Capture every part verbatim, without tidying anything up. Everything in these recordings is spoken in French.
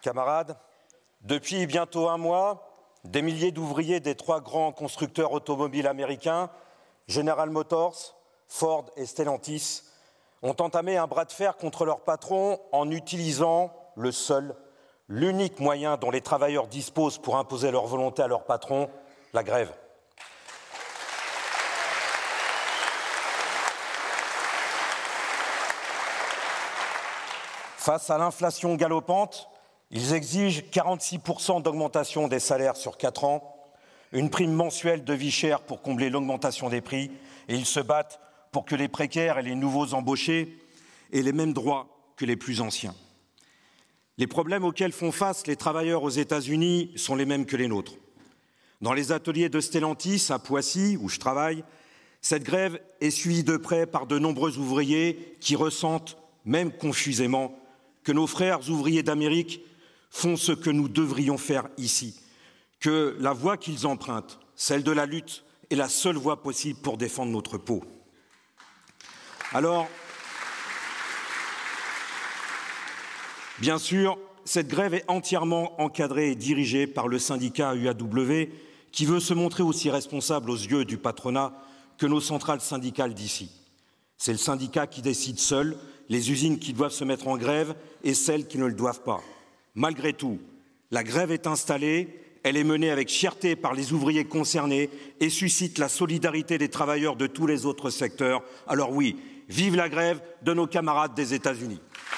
Camarades, depuis bientôt un mois, des milliers d'ouvriers des trois grands constructeurs automobiles américains, General Motors, Ford et Stellantis, ont entamé un bras de fer contre leurs patrons en utilisant le seul, l'unique moyen dont les travailleurs disposent pour imposer leur volonté à leurs patrons, la grève. Face à l'inflation galopante, ils exigent quarante-six pour cent d'augmentation des salaires sur quatre ans, une prime mensuelle de vie chère pour combler l'augmentation des prix, et ils se battent pour que les précaires et les nouveaux embauchés aient les mêmes droits que les plus anciens. Les problèmes auxquels font face les travailleurs aux États-Unis sont les mêmes que les nôtres. Dans les ateliers de Stellantis, à Poissy, où je travaille, cette grève est suivie de près par de nombreux ouvriers qui ressentent, même confusément, que nos frères ouvriers d'Amérique font ce que nous devrions faire ici, que la voie qu'ils empruntent, celle de la lutte, est la seule voie possible pour défendre notre peau. Alors, bien sûr, cette grève est entièrement encadrée et dirigée par le syndicat U A W, qui veut se montrer aussi responsable aux yeux du patronat que nos centrales syndicales d'ici. C'est le syndicat qui décide seul les usines qui doivent se mettre en grève et celles qui ne le doivent pas. Malgré tout, la grève est installée, elle est menée avec fierté par les ouvriers concernés et suscite la solidarité des travailleurs de tous les autres secteurs. Alors oui, vive la grève de nos camarades des États-Unis.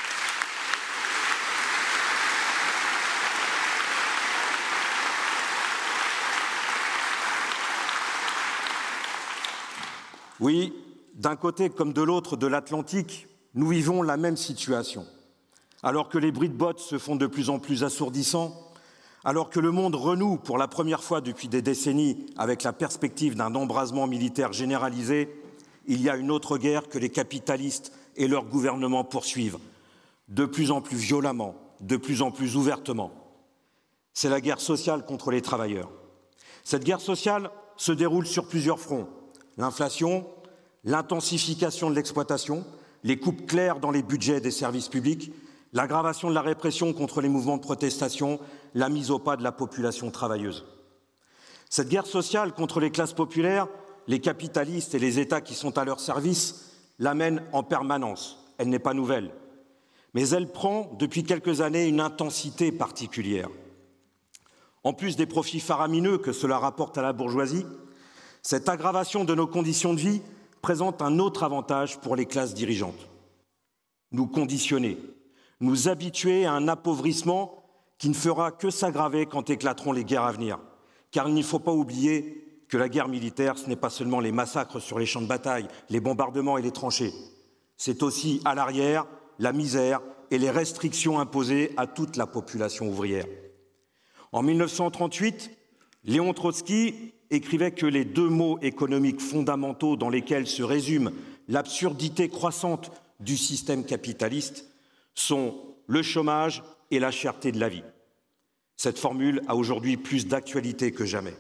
Oui, d'un côté comme de l'autre de l'Atlantique, nous vivons la même situation. Alors que les bruits de bottes se font de plus en plus assourdissants, alors que le monde renoue pour la première fois depuis des décennies avec la perspective d'un embrasement militaire généralisé, il y a une autre guerre que les capitalistes et leurs gouvernements poursuivent, de plus en plus violemment, de plus en plus ouvertement. C'est la guerre sociale contre les travailleurs. Cette guerre sociale se déroule sur plusieurs fronts. L'inflation, l'intensification de l'exploitation, les coupes claires dans les budgets des services publics, l'aggravation de la répression contre les mouvements de protestation, la mise au pas de la population travailleuse. Cette guerre sociale contre les classes populaires, les capitalistes et les États qui sont à leur service la mènent en permanence. Elle n'est pas nouvelle. Mais elle prend, depuis quelques années, une intensité particulière. En plus des profits faramineux que cela rapporte à la bourgeoisie, cette aggravation de nos conditions de vie présente un autre avantage pour les classes dirigeantes. Nous conditionner, nous habituer à un appauvrissement qui ne fera que s'aggraver quand éclateront les guerres à venir. Car il ne faut pas oublier que la guerre militaire, ce n'est pas seulement les massacres sur les champs de bataille, les bombardements et les tranchées. C'est aussi, à l'arrière, la misère et les restrictions imposées à toute la population ouvrière. En mille neuf cent trente-huit, Léon Trotsky écrivait que les deux mots économiques fondamentaux dans lesquels se résume l'absurdité croissante du système capitaliste sont le chômage et la cherté de la vie. Cette formule a aujourd'hui plus d'actualité que jamais.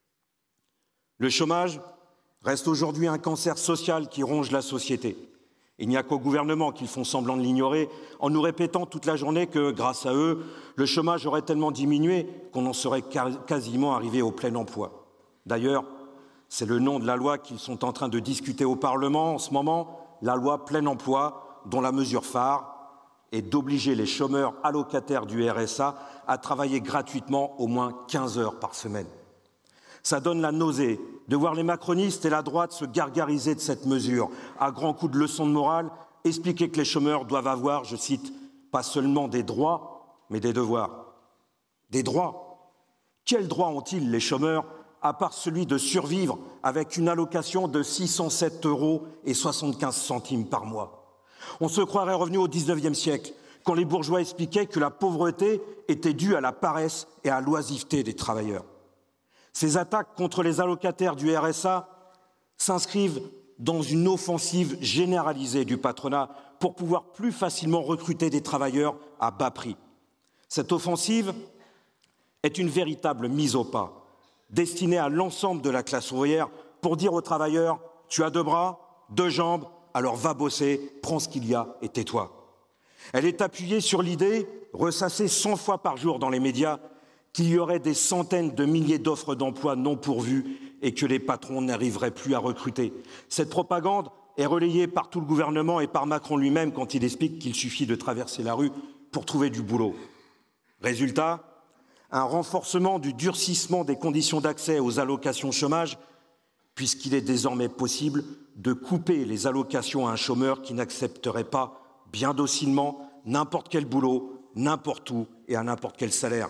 Le chômage reste aujourd'hui un cancer social qui ronge la société. Il n'y a qu'au gouvernement qu'ils font semblant de l'ignorer en nous répétant toute la journée que, grâce à eux, le chômage aurait tellement diminué qu'on en serait quasiment arrivé au plein emploi. D'ailleurs, c'est le nom de la loi qu'ils sont en train de discuter au Parlement en ce moment, la loi plein emploi, dont la mesure phare est d'obliger les chômeurs allocataires du R S A à travailler gratuitement au moins quinze heures par semaine. Ça donne la nausée de voir les macronistes et la droite se gargariser de cette mesure, à grands coups de leçons de morale, expliquer que les chômeurs doivent avoir, je cite, pas seulement des droits, mais des devoirs. Des droits. Quels droits ont-ils, les chômeurs, à part celui de survivre avec une allocation de six cent sept euros et soixante-quinze centimes par mois? On se croirait revenu au dix-neuvième siècle, quand les bourgeois expliquaient que la pauvreté était due à la paresse et à l'oisiveté des travailleurs. Ces attaques contre les allocataires du R S A s'inscrivent dans une offensive généralisée du patronat pour pouvoir plus facilement recruter des travailleurs à bas prix. Cette offensive est une véritable mise au pas, destinée à l'ensemble de la classe ouvrière pour dire aux travailleurs « tu as deux bras, deux jambes, alors va bosser, prends ce qu'il y a et tais-toi ». Elle est appuyée sur l'idée ressasser cent fois par jour dans les médias qu'il y aurait des centaines de milliers d'offres d'emploi non pourvues et que les patrons n'arriveraient plus à recruter. Cette propagande est relayée par tout le gouvernement et par Macron lui-même quand il explique qu'il suffit de traverser la rue pour trouver du boulot. Résultat, un renforcement du durcissement des conditions d'accès aux allocations chômage, puisqu'il est désormais possible de couper les allocations à un chômeur qui n'accepterait pas bien docilement n'importe quel boulot, n'importe où et à n'importe quel salaire.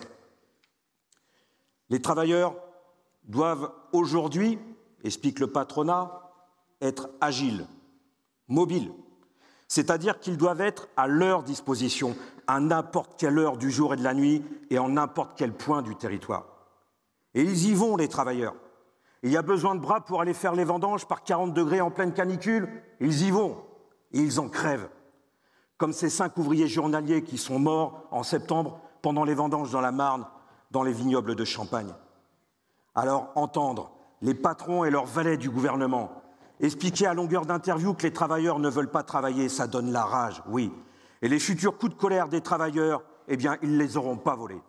Les travailleurs doivent aujourd'hui, explique le patronat, être agiles, mobiles, c'est-à-dire qu'ils doivent être à leur disposition à n'importe quelle heure du jour et de la nuit et en n'importe quel point du territoire. Et ils y vont, les travailleurs. Il y a besoin de bras pour aller faire les vendanges par quarante degrés en pleine canicule. Ils y vont et ils en crèvent. Comme ces cinq ouvriers journaliers qui sont morts en septembre pendant les vendanges dans la Marne, dans les vignobles de Champagne. Alors, entendre les patrons et leurs valets du gouvernement expliquer à longueur d'interview que les travailleurs ne veulent pas travailler, ça donne la rage, oui. Et les futurs coups de colère des travailleurs, eh bien, ils ne les auront pas volés.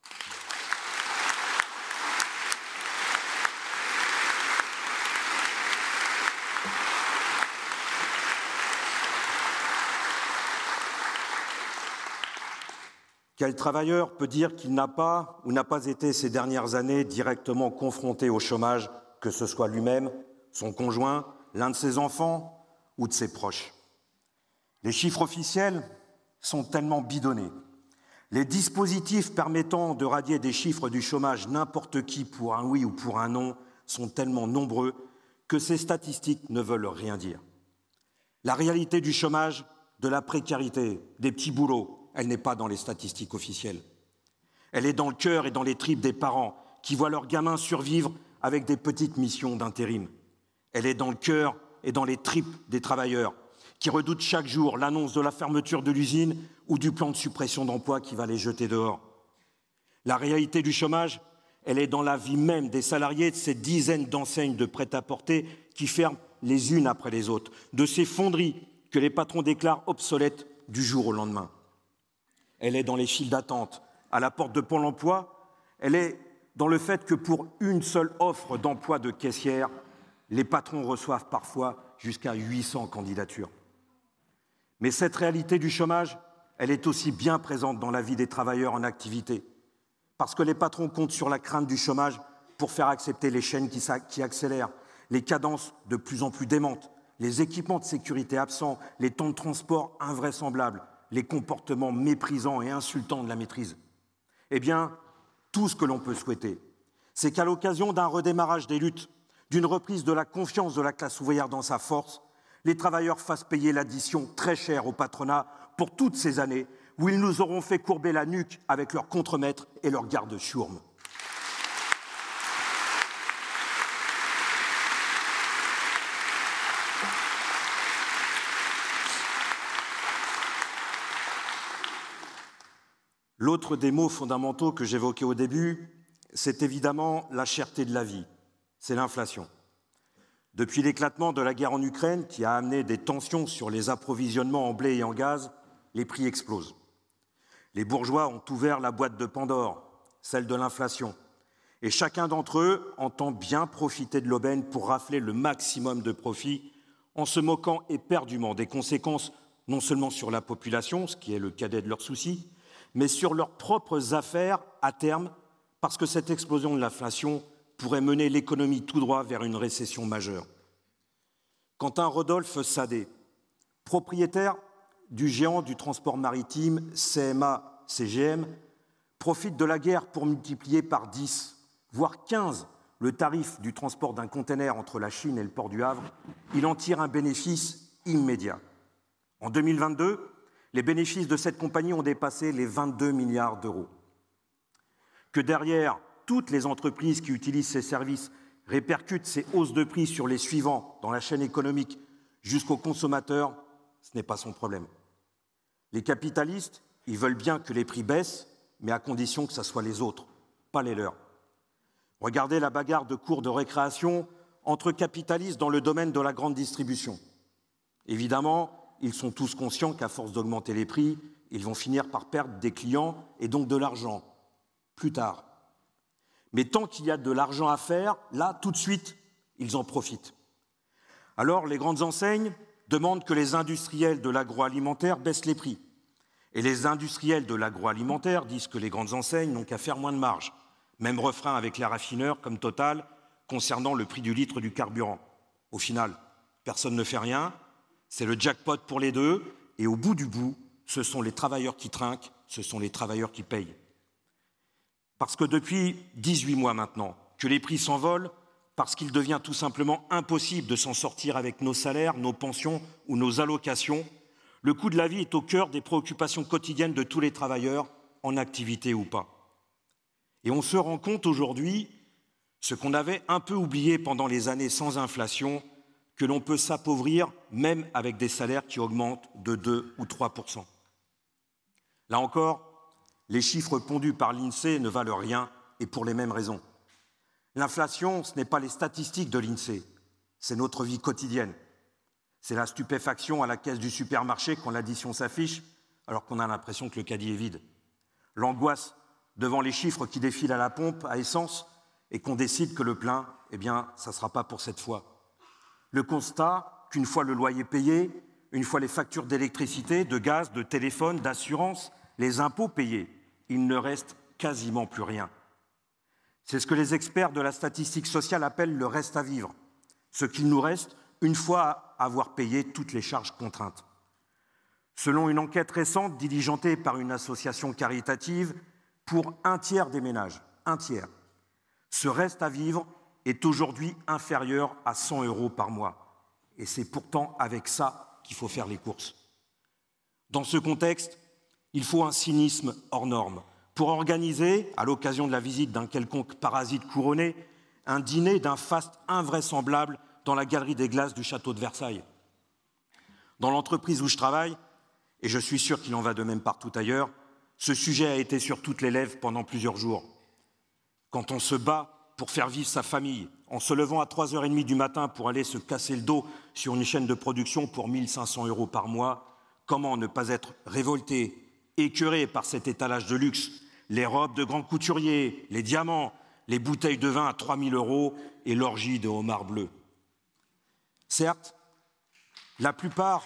Quel travailleur peut dire qu'il n'a pas ou n'a pas été ces dernières années directement confronté au chômage, que ce soit lui-même, son conjoint, l'un de ses enfants ou de ses proches? Les chiffres officiels sont tellement bidonnés. Les dispositifs permettant de radier des chiffres du chômage n'importe qui pour un oui ou pour un non sont tellement nombreux que ces statistiques ne veulent rien dire. La réalité du chômage, de la précarité, des petits boulots, elle n'est pas dans les statistiques officielles. Elle est dans le cœur et dans les tripes des parents qui voient leurs gamins survivre avec des petites missions d'intérim. Elle est dans le cœur et dans les tripes des travailleurs qui redoutent chaque jour l'annonce de la fermeture de l'usine ou du plan de suppression d'emplois qui va les jeter dehors. La réalité du chômage, elle est dans la vie même des salariés de ces dizaines d'enseignes de prêt-à-porter qui ferment les unes après les autres, de ces fonderies que les patrons déclarent obsolètes du jour au lendemain. Elle est dans les files d'attente à la porte de Pôle emploi, elle est dans le fait que pour une seule offre d'emploi de caissière, les patrons reçoivent parfois jusqu'à huit cents candidatures. Mais cette réalité du chômage, elle est aussi bien présente dans la vie des travailleurs en activité, parce que les patrons comptent sur la crainte du chômage pour faire accepter les chaînes qui, qui accélèrent, les cadences de plus en plus démentes, les équipements de sécurité absents, les temps de transport invraisemblables, les comportements méprisants et insultants de la maîtrise. Eh bien, tout ce que l'on peut souhaiter, c'est qu'à l'occasion d'un redémarrage des luttes, d'une reprise de la confiance de la classe ouvrière dans sa force, les travailleurs fassent payer l'addition très chère au patronat pour toutes ces années où ils nous auront fait courber la nuque avec leurs contremaîtres et leurs gardes-chourmes. L'autre des mots fondamentaux que j'évoquais au début, c'est évidemment la cherté de la vie, c'est l'inflation. Depuis l'éclatement de la guerre en Ukraine, qui a amené des tensions sur les approvisionnements en blé et en gaz, les prix explosent. Les bourgeois ont ouvert la boîte de Pandore, celle de l'inflation, et chacun d'entre eux entend bien profiter de l'aubaine pour rafler le maximum de profit en se moquant éperdument des conséquences non seulement sur la population, ce qui est le cadet de leurs soucis, mais sur leurs propres affaires à terme, parce que cette explosion de l'inflation pourrait mener l'économie tout droit vers une récession majeure. Quentin Rodolphe Sadé, propriétaire du géant du transport maritime C M A C G M, profite de la guerre pour multiplier par dix, voire quinze, le tarif du transport d'un conteneur entre la Chine et le port du Havre. Il en tire un bénéfice immédiat. En deux mille vingt-deux, les bénéfices de cette compagnie ont dépassé les vingt-deux milliards d'euros. Que derrière toutes les entreprises qui utilisent ces services répercutent ces hausses de prix sur les suivants dans la chaîne économique jusqu'aux consommateurs, ce n'est pas son problème. Les capitalistes, ils veulent bien que les prix baissent, mais à condition que ce soit les autres, pas les leurs. Regardez la bagarre de cours de récréation entre capitalistes dans le domaine de la grande distribution. Évidemment, ils sont tous conscients qu'à force d'augmenter les prix, Ils vont finir par perdre des clients et donc de l'argent, plus tard. Mais tant qu'il y a de l'argent à faire, là, tout de suite, ils en profitent. Alors, les grandes enseignes demandent que les industriels de l'agroalimentaire baissent les prix. Et les industriels de l'agroalimentaire disent que les grandes enseignes n'ont qu'à faire moins de marge. Même refrain avec les raffineurs comme Total concernant le prix du litre du carburant. Au final, personne ne fait rien, c'est le jackpot pour les deux, et au bout du bout, ce sont les travailleurs qui trinquent, ce sont les travailleurs qui payent. Parce que depuis dix-huit mois maintenant, que les prix s'envolent, parce qu'il devient tout simplement impossible de s'en sortir avec nos salaires, nos pensions ou nos allocations, le coût de la vie est au cœur des préoccupations quotidiennes de tous les travailleurs, en activité ou pas. Et on se rend compte aujourd'hui, ce qu'on avait un peu oublié pendant les années sans inflation, que l'on peut s'appauvrir même avec des salaires qui augmentent de deux ou trois pour cent. Là encore, les chiffres pondus par l'INSEE ne valent rien et pour les mêmes raisons. L'inflation, ce n'est pas les statistiques de l'INSEE, c'est notre vie quotidienne. C'est la stupéfaction à la caisse du supermarché quand l'addition s'affiche alors qu'on a l'impression que le caddie est vide. L'angoisse devant les chiffres qui défilent à la pompe à essence et qu'on décide que le plein, eh bien, ça ne sera pas pour cette fois. Le constat qu'une fois le loyer payé, une fois les factures d'électricité, de gaz, de téléphone, d'assurance, les impôts payés, il ne reste quasiment plus rien. C'est ce que les experts de la statistique sociale appellent le reste à vivre, ce qu'il nous reste une fois avoir payé toutes les charges contraintes. Selon une enquête récente diligentée par une association caritative, pour un tiers des ménages, un tiers, ce reste à vivre est aujourd'hui inférieur à cent euros par mois. Et c'est pourtant avec ça qu'il faut faire les courses. Dans ce contexte, il faut un cynisme hors norme pour organiser, à l'occasion de la visite d'un quelconque parasite couronné, un dîner d'un faste invraisemblable dans la galerie des glaces du château de Versailles. Dans l'entreprise où je travaille, et je suis sûr qu'il en va de même partout ailleurs, ce sujet a été sur toutes les lèvres pendant plusieurs jours. Quand on se bat pour faire vivre sa famille, en se levant à trois heures trente du matin pour aller se casser le dos sur une chaîne de production pour mille cinq cents euros par mois, comment ne pas être révolté, écœuré par cet étalage de luxe, les robes de grands couturiers, les diamants, les bouteilles de vin à trois mille euros et l'orgie de homards bleus. Certes, la plupart...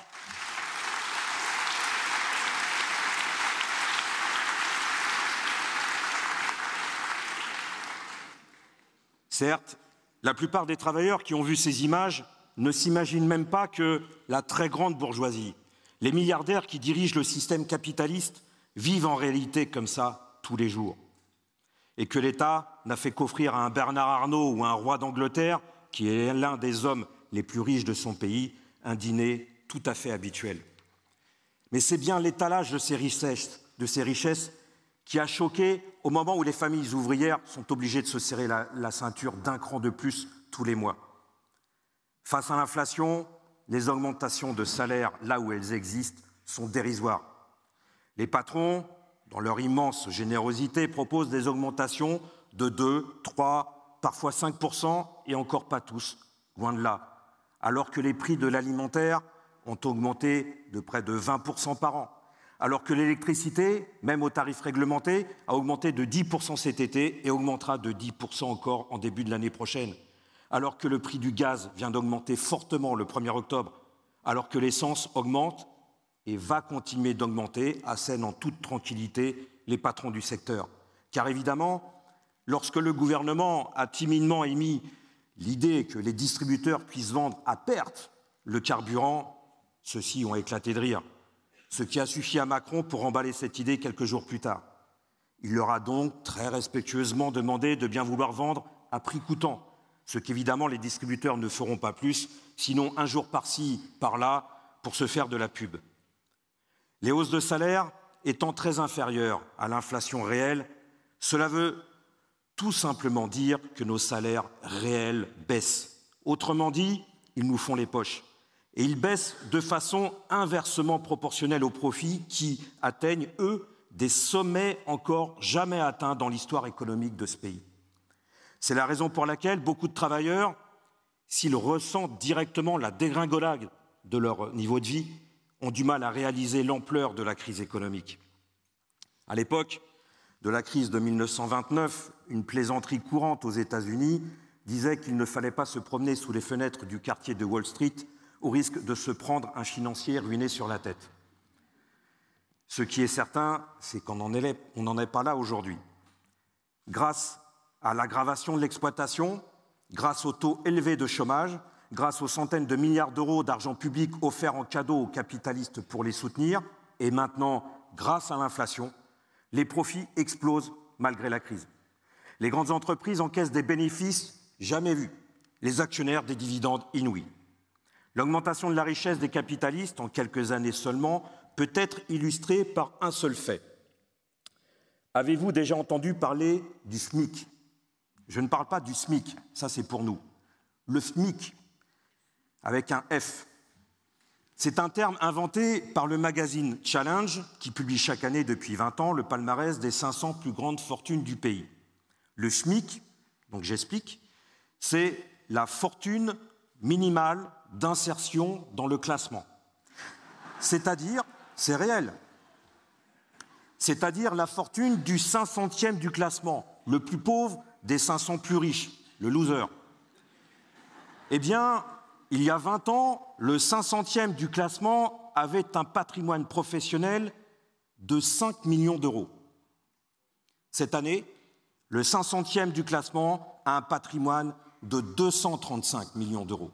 Certes, la plupart des travailleurs qui ont vu ces images ne s'imaginent même pas que la très grande bourgeoisie, les milliardaires qui dirigent le système capitaliste, vivent en réalité comme ça tous les jours. Et que l'État n'a fait qu'offrir à un Bernard Arnault ou à un roi d'Angleterre, qui est l'un des hommes les plus riches de son pays, un dîner tout à fait habituel. Mais c'est bien l'étalage de ces richesses, de ces richesses qui a choqué au moment où les familles ouvrières sont obligées de se serrer la, la ceinture d'un cran de plus tous les mois. Face à l'inflation, les augmentations de salaire, là où elles existent, sont dérisoires. Les patrons, dans leur immense générosité, proposent des augmentations de deux, trois, parfois cinq pour cent, et encore pas tous, loin de là, alors que les prix de l'alimentaire ont augmenté de près de vingt pour cent par an. Alors que l'électricité, même au tarif réglementé, a augmenté de dix pour cent cet été et augmentera de dix pour cent encore en début de l'année prochaine. Alors que le prix du gaz vient d'augmenter fortement le premier octobre, alors que l'essence augmente et va continuer d'augmenter, assènent en toute tranquillité les patrons du secteur. Car évidemment, lorsque le gouvernement a timidement émis l'idée que les distributeurs puissent vendre à perte le carburant, ceux-ci ont éclaté de rire. Ce qui a suffi à Macron pour emballer cette idée quelques jours plus tard. Il leur a donc très respectueusement demandé de bien vouloir vendre à prix coûtant, ce qu'évidemment les distributeurs ne feront pas plus, sinon un jour par-ci, par-là, pour se faire de la pub. Les hausses de salaire étant très inférieures à l'inflation réelle, cela veut tout simplement dire que nos salaires réels baissent. Autrement dit, ils nous font les poches. Et ils baissent de façon inversement proportionnelle aux profits qui atteignent, eux, des sommets encore jamais atteints dans l'histoire économique de ce pays. C'est la raison pour laquelle beaucoup de travailleurs, s'ils ressentent directement la dégringolade de leur niveau de vie, ont du mal à réaliser l'ampleur de la crise économique. À l'époque de la crise de mille neuf cent vingt-neuf, une plaisanterie courante aux États-Unis disait qu'il ne fallait pas se promener sous les fenêtres du quartier de Wall Street au risque de se prendre un financier ruiné sur la tête. Ce qui est certain, c'est qu'on n'en est pas là aujourd'hui. Grâce à l'aggravation de l'exploitation, grâce au taux élevé de chômage, grâce aux centaines de milliards d'euros d'argent public offerts en cadeau aux capitalistes pour les soutenir, et maintenant, grâce à l'inflation, les profits explosent malgré la crise. Les grandes entreprises encaissent des bénéfices jamais vus, les actionnaires des dividendes inouïs. L'augmentation de la richesse des capitalistes, en quelques années seulement, peut être illustrée par un seul fait. Avez-vous déjà entendu parler du SMIC ? Je ne parle pas du SMIC, ça c'est pour nous. Le SMIC, avec un F. C'est un terme inventé par le magazine Challenge, qui publie chaque année depuis vingt ans le palmarès des cinq cents plus grandes fortunes du pays. Le SMIC, donc j'explique, c'est la fortune minimale d'insertion dans le classement. C'est-à-dire, c'est réel, c'est-à-dire la fortune du cinq centième du classement, le plus pauvre des cinq cents plus riches, le loser. Eh bien, il y a vingt ans, le cinq centième du classement avait un patrimoine professionnel de cinq millions d'euros. Cette année, le cinq centième du classement a un patrimoine de deux cent trente-cinq millions d'euros.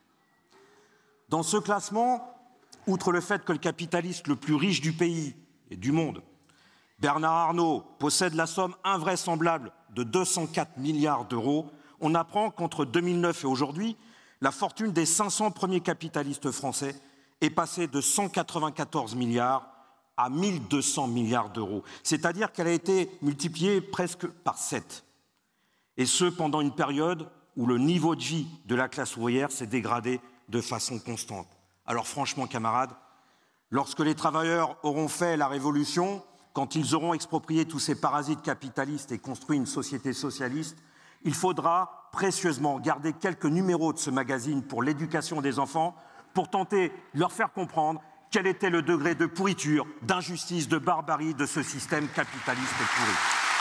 Dans ce classement, outre le fait que le capitaliste le plus riche du pays et du monde, Bernard Arnault, possède la somme invraisemblable de deux cent quatre milliards d'euros, on apprend qu'entre deux mille neuf et aujourd'hui, la fortune des cinq cents premiers capitalistes français est passée de cent quatre-vingt-quatorze milliards à mille deux cents milliards d'euros. C'est-à-dire qu'elle a été multipliée presque par sept. Et ce, pendant une période où le niveau de vie de la classe ouvrière s'est dégradé de façon constante. Alors franchement, camarades, lorsque les travailleurs auront fait la révolution, quand ils auront exproprié tous ces parasites capitalistes et construit une société socialiste, il faudra précieusement garder quelques numéros de ce magazine pour l'éducation des enfants, pour tenter de leur faire comprendre quel était le degré de pourriture, d'injustice, de barbarie de ce système capitaliste pourri.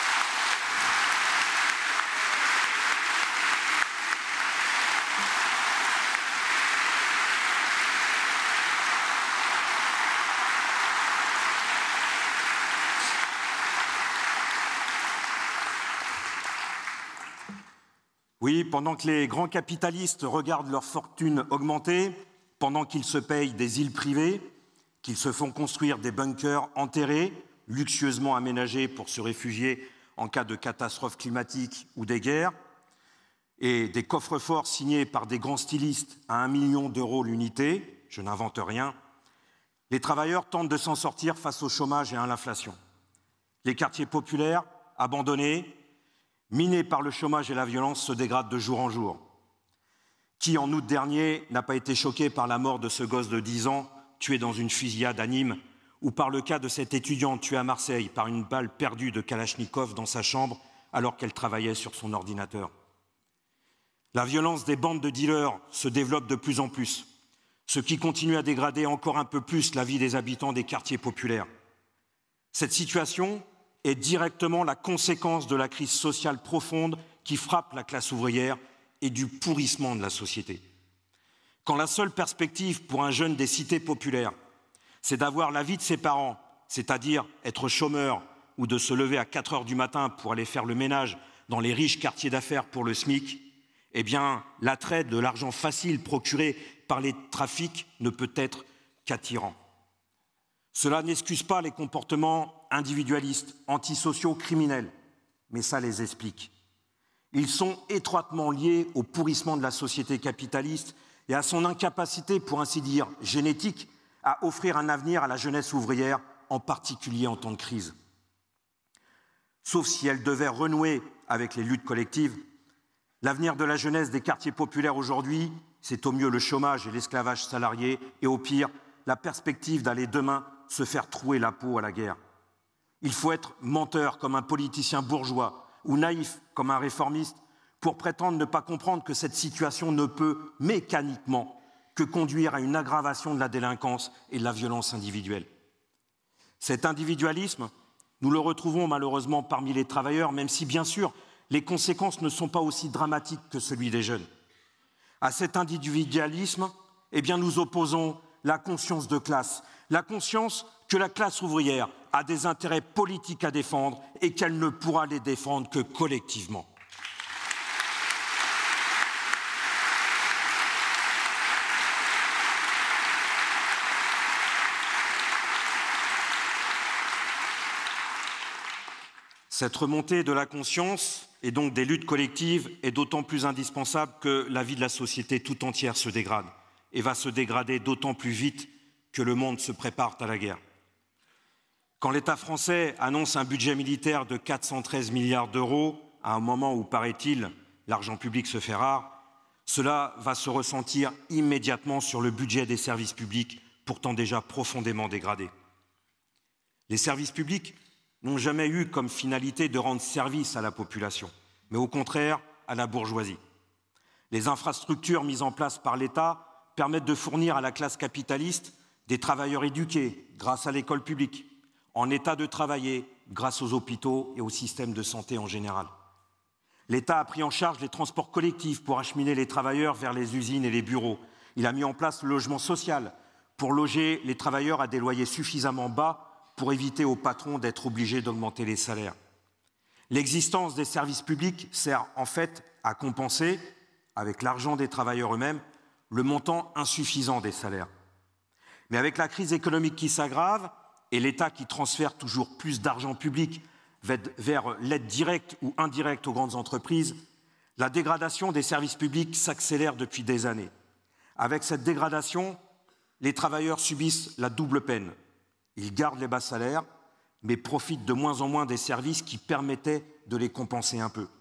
Oui, pendant que les grands capitalistes regardent leur fortune augmenter, pendant qu'ils se payent des îles privées, qu'ils se font construire des bunkers enterrés, luxueusement aménagés pour se réfugier en cas de catastrophe climatique ou des guerres, et des coffres-forts signés par des grands stylistes à un million d'euros l'unité, je n'invente rien, les travailleurs tentent de s'en sortir face au chômage et à l'inflation. Les quartiers populaires, abandonnés, minés par le chômage et la violence, se dégradent de jour en jour. Qui, en août dernier, n'a pas été choqué par la mort de ce gosse de dix ans, tué dans une fusillade à Nîmes, ou par le cas de cette étudiante tuée à Marseille par une balle perdue de Kalachnikov dans sa chambre alors qu'elle travaillait sur son ordinateur. La violence des bandes de dealers se développe de plus en plus, ce qui continue à dégrader encore un peu plus la vie des habitants des quartiers populaires. Cette situation est directement la conséquence de la crise sociale profonde qui frappe la classe ouvrière et du pourrissement de la société. Quand la seule perspective pour un jeune des cités populaires, c'est d'avoir la vie de ses parents, c'est-à-dire être chômeur ou de se lever à quatre heures du matin pour aller faire le ménage dans les riches quartiers d'affaires pour le SMIC, eh bien, l'attrait de l'argent facile procuré par les trafics ne peut être qu'attirant. Cela n'excuse pas les comportements individualistes, antisociaux, criminels, mais ça les explique. Ils sont étroitement liés au pourrissement de la société capitaliste et à son incapacité, pour ainsi dire, génétique, à offrir un avenir à la jeunesse ouvrière, en particulier en temps de crise. Sauf si elle devait renouer avec les luttes collectives, l'avenir de la jeunesse des quartiers populaires aujourd'hui, c'est au mieux le chômage et l'esclavage salarié, et au pire, la perspective d'aller demain se faire trouer la peau à la guerre. Il faut être menteur comme un politicien bourgeois ou naïf comme un réformiste pour prétendre ne pas comprendre que cette situation ne peut mécaniquement que conduire à une aggravation de la délinquance et de la violence individuelle. Cet individualisme, nous le retrouvons malheureusement parmi les travailleurs, même si, bien sûr, les conséquences ne sont pas aussi dramatiques que celui des jeunes. À cet individualisme, eh bien, nous opposons la conscience de classe, la conscience que la classe ouvrière a des intérêts politiques à défendre et qu'elle ne pourra les défendre que collectivement. Cette remontée de la conscience et donc des luttes collectives est d'autant plus indispensable que la vie de la société tout entière se dégrade et va se dégrader d'autant plus vite que le monde se prépare à la guerre. Quand l'État français annonce un budget militaire de quatre cent treize milliards d'euros, à un moment où, paraît-il, l'argent public se fait rare, cela va se ressentir immédiatement sur le budget des services publics, pourtant déjà profondément dégradés. Les services publics n'ont jamais eu comme finalité de rendre service à la population, mais au contraire à la bourgeoisie. Les infrastructures mises en place par l'État permettent de fournir à la classe capitaliste des travailleurs éduqués grâce à l'école publique, en état de travailler grâce aux hôpitaux et au système de santé en général. L'État a pris en charge les transports collectifs pour acheminer les travailleurs vers les usines et les bureaux. Il a mis en place le logement social pour loger les travailleurs à des loyers suffisamment bas pour éviter aux patrons d'être obligés d'augmenter les salaires. L'existence des services publics sert en fait à compenser, avec l'argent des travailleurs eux-mêmes, le montant insuffisant des salaires. Mais avec la crise économique qui s'aggrave et l'État qui transfère toujours plus d'argent public vers l'aide directe ou indirecte aux grandes entreprises, la dégradation des services publics s'accélère depuis des années. Avec cette dégradation, les travailleurs subissent la double peine. Ils gardent les bas salaires, mais profitent de moins en moins des services qui permettaient de les compenser un peu.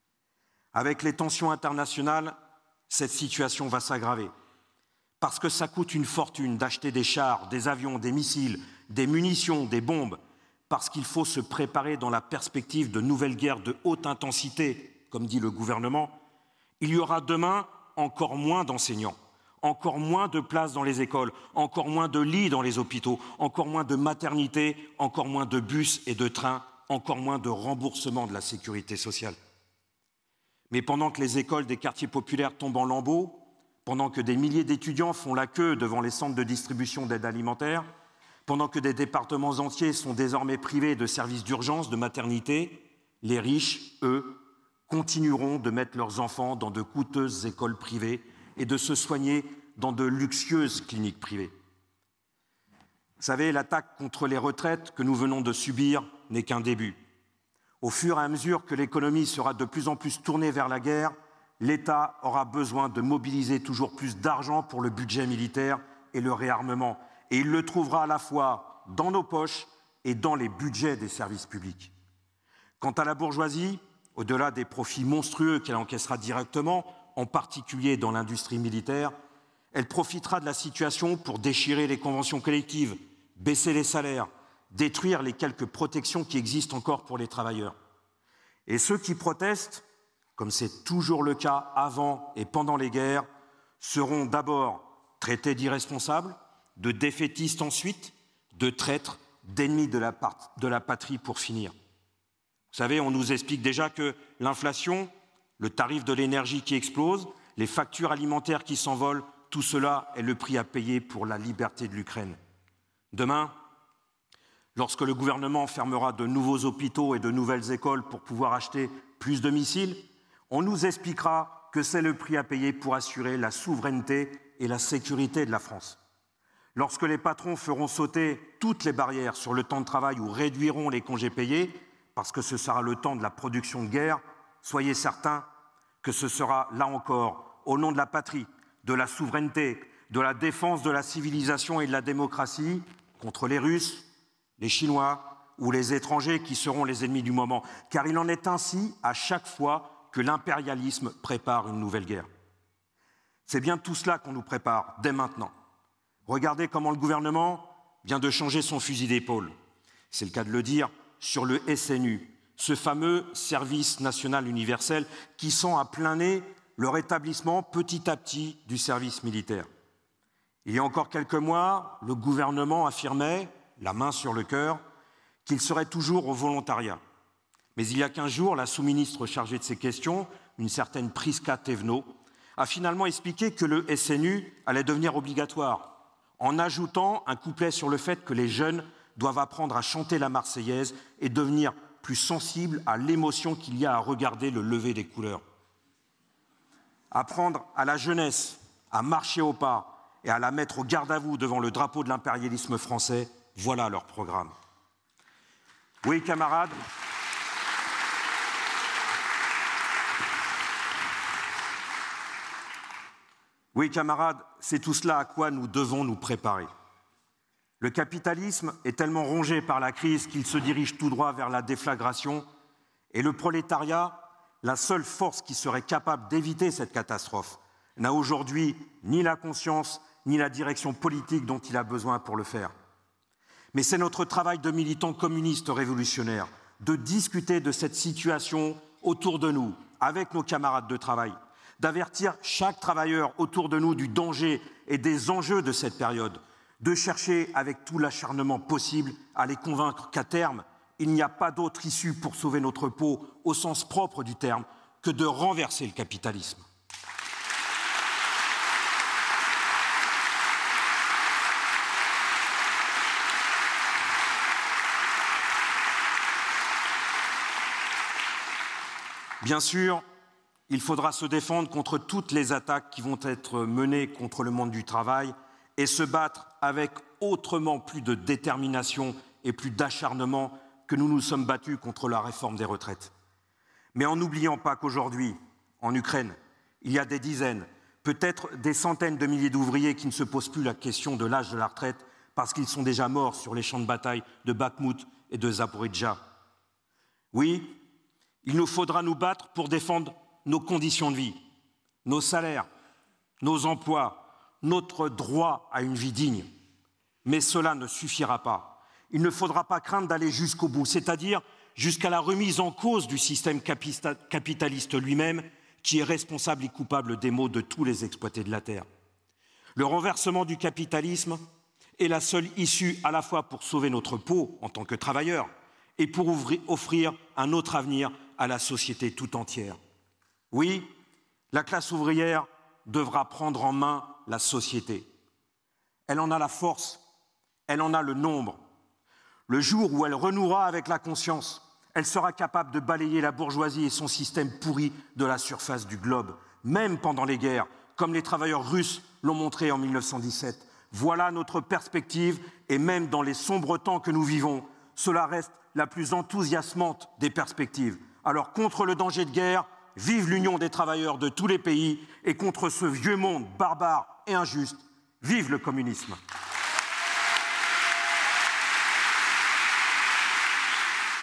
Avec les tensions internationales, cette situation va s'aggraver. Parce que ça coûte une fortune d'acheter des chars, des avions, des missiles, des munitions, des bombes, parce qu'il faut se préparer dans la perspective de nouvelles guerres de haute intensité, comme dit le gouvernement, il y aura demain encore moins d'enseignants. Encore moins de places dans les écoles, encore moins de lits dans les hôpitaux, encore moins de maternités, encore moins de bus et de trains, encore moins de remboursement de la sécurité sociale. Mais pendant que les écoles des quartiers populaires tombent en lambeaux, pendant que des milliers d'étudiants font la queue devant les centres de distribution d'aide alimentaire, pendant que des départements entiers sont désormais privés de services d'urgence, de maternité, les riches, eux, continueront de mettre leurs enfants dans de coûteuses écoles privées et de se soigner dans de luxueuses cliniques privées. Vous savez, l'attaque contre les retraites que nous venons de subir n'est qu'un début. Au fur et à mesure que l'économie sera de plus en plus tournée vers la guerre, l'État aura besoin de mobiliser toujours plus d'argent pour le budget militaire et le réarmement. Et il le trouvera à la fois dans nos poches et dans les budgets des services publics. Quant à la bourgeoisie, au-delà des profits monstrueux qu'elle encaissera directement, en particulier dans l'industrie militaire, elle profitera de la situation pour déchirer les conventions collectives, baisser les salaires, détruire les quelques protections qui existent encore pour les travailleurs. Et ceux qui protestent, comme c'est toujours le cas avant et pendant les guerres, seront d'abord traités d'irresponsables, de défaitistes ensuite, de traîtres, d'ennemis de la, de la patrie pour finir. Vous savez, on nous explique déjà que l'inflation, le tarif de l'énergie qui explose, les factures alimentaires qui s'envolent, tout cela est le prix à payer pour la liberté de l'Ukraine. Demain, lorsque le gouvernement fermera de nouveaux hôpitaux et de nouvelles écoles pour pouvoir acheter plus de missiles, on nous expliquera que c'est le prix à payer pour assurer la souveraineté et la sécurité de la France. Lorsque les patrons feront sauter toutes les barrières sur le temps de travail ou réduiront les congés payés, parce que ce sera le temps de la production de guerre, soyez certains que ce sera, là encore, au nom de la patrie, de la souveraineté, de la défense de la civilisation et de la démocratie, contre les Russes, les Chinois ou les étrangers qui seront les ennemis du moment. Car il en est ainsi à chaque fois que l'impérialisme prépare une nouvelle guerre. C'est bien tout cela qu'on nous prépare, dès maintenant. Regardez comment le gouvernement vient de changer son fusil d'épaule. C'est le cas de le dire, sur le S N U, ce fameux service national universel qui sent à plein nez le rétablissement petit à petit du service militaire. Il y a encore quelques mois, le gouvernement affirmait, la main sur le cœur, qu'il serait toujours au volontariat. Mais il y a quinze jours, la sous-ministre chargée de ces questions, une certaine Prisca Thévenot, a finalement expliqué que le S N U allait devenir obligatoire, en ajoutant un couplet sur le fait que les jeunes doivent apprendre à chanter la Marseillaise et devenir plus sensibles à l'émotion qu'il y a à regarder le lever des couleurs. Apprendre à la jeunesse à marcher au pas et à la mettre au garde à vous devant le drapeau de l'impérialisme français, voilà leur programme. Oui, camarades, oui, camarades, c'est tout cela à quoi nous devons nous préparer. Le capitalisme est tellement rongé par la crise qu'il se dirige tout droit vers la déflagration, et le prolétariat, la seule force qui serait capable d'éviter cette catastrophe, n'a aujourd'hui ni la conscience ni la direction politique dont il a besoin pour le faire. Mais c'est notre travail de militants communistes révolutionnaires de discuter de cette situation autour de nous, avec nos camarades de travail, d'avertir chaque travailleur autour de nous du danger et des enjeux de cette période, de chercher avec tout l'acharnement possible à les convaincre qu'à terme, il n'y a pas d'autre issue pour sauver notre peau, au sens propre du terme, que de renverser le capitalisme. Bien sûr, il faudra se défendre contre toutes les attaques qui vont être menées contre le monde du travail et se battre avec autrement plus de détermination et plus d'acharnement que nous nous sommes battus contre la réforme des retraites. Mais en n'oubliant pas qu'aujourd'hui, en Ukraine, il y a des dizaines, peut-être des centaines de milliers d'ouvriers qui ne se posent plus la question de l'âge de la retraite parce qu'ils sont déjà morts sur les champs de bataille de Bakhmout et de Zaporijjia. Oui, il nous faudra nous battre pour défendre nos conditions de vie, nos salaires, nos emplois, notre droit à une vie digne. Mais cela ne suffira pas. Il ne faudra pas craindre d'aller jusqu'au bout, c'est-à-dire jusqu'à la remise en cause du système capitaliste lui-même, qui est responsable et coupable des maux de tous les exploités de la terre. Le renversement du capitalisme est la seule issue à la fois pour sauver notre peau en tant que travailleurs et pour ouvrir, offrir un autre avenir à la société tout entière. Oui, la classe ouvrière devra prendre en main la société. Elle en a la force, elle en a le nombre. Le jour où elle renouera avec la conscience, elle sera capable de balayer la bourgeoisie et son système pourri de la surface du globe, même pendant les guerres, comme les travailleurs russes l'ont montré en mille neuf cent dix-sept. Voilà notre perspective, et même dans les sombres temps que nous vivons, cela reste la plus enthousiasmante des perspectives. Alors, contre le danger de guerre, vive l'union des travailleurs de tous les pays, et contre ce vieux monde barbare et injuste, vive le communisme.